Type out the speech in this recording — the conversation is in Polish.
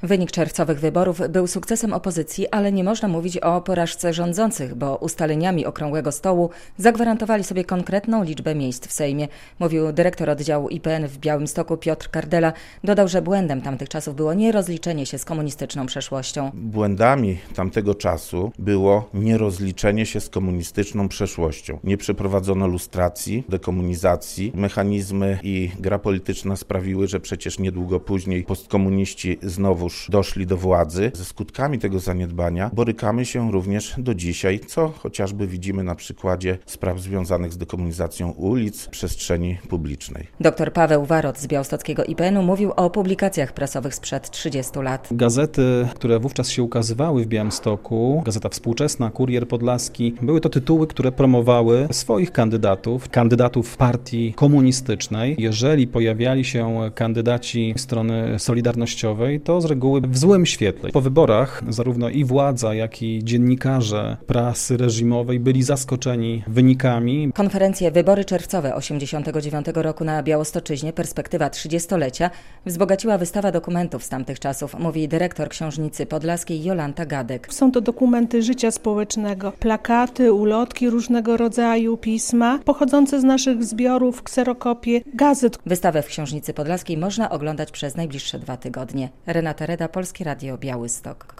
Wynik czerwcowych wyborów był sukcesem opozycji, ale nie można mówić o porażce rządzących, bo ustaleniami Okrągłego Stołu zagwarantowali sobie konkretną liczbę miejsc w Sejmie, mówił dyrektor oddziału IPN w Białymstoku Piotr Kardela. Dodał, że błędem tamtych czasów było nierozliczenie się z komunistyczną przeszłością. Błędami tamtego czasu było nierozliczenie się z komunistyczną przeszłością. Nie przeprowadzono lustracji, dekomunizacji. Mechanizmy i gra polityczna sprawiły, że przecież niedługo później postkomuniści znowuż doszli do władzy. Ze skutkami tego zaniedbania borykamy się również do dzisiaj, co chociażby widzimy na przykładzie spraw związanych z dekomunizacją ulic, przestrzeni publicznej. Dr Paweł Warot z białostockiego IPN-u mówił o publikacjach prasowych sprzed 30 lat. Gazety, które wówczas się ukazywały w Białymstoku, Gazeta Współczesna, Kurier Podlaski, były to tytuły, które promowały swoich kandydatów partii komunistycznej. Jeżeli pojawiali się kandydaci strony solidarnościowej, to z reguły w złym świetle. Po wyborach zarówno i władza, jak i dziennikarze prasy reżimowej byli zaskoczeni wynikami. Konferencję Wybory czerwcowe 1989 roku na Białostoczyźnie, perspektywa 30-lecia, wzbogaciła wystawa dokumentów z tamtych czasów, mówi dyrektor Książnicy Podlaskiej Jolanta Gadek. Są to dokumenty życia społecznego, plakaty, ulotki różnego rodzaju, pisma, pochodzące z naszych zbiorów, kserokopie, gazet. Wystawę w Książnicy Podlaskiej można oglądać przez najbliższe 2 tygodnie. Renata Reda, Polskie Radio, Białystok.